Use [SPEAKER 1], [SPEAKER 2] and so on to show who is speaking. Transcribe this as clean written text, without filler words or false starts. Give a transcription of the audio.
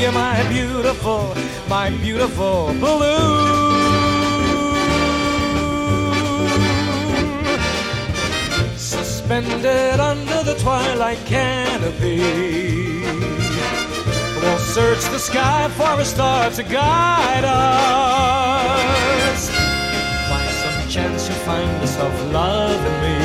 [SPEAKER 1] be my beautiful balloon. Suspended under the twilight canopy, we'll search the sky for a star to guide us. By some chance you'll find yourself loving me.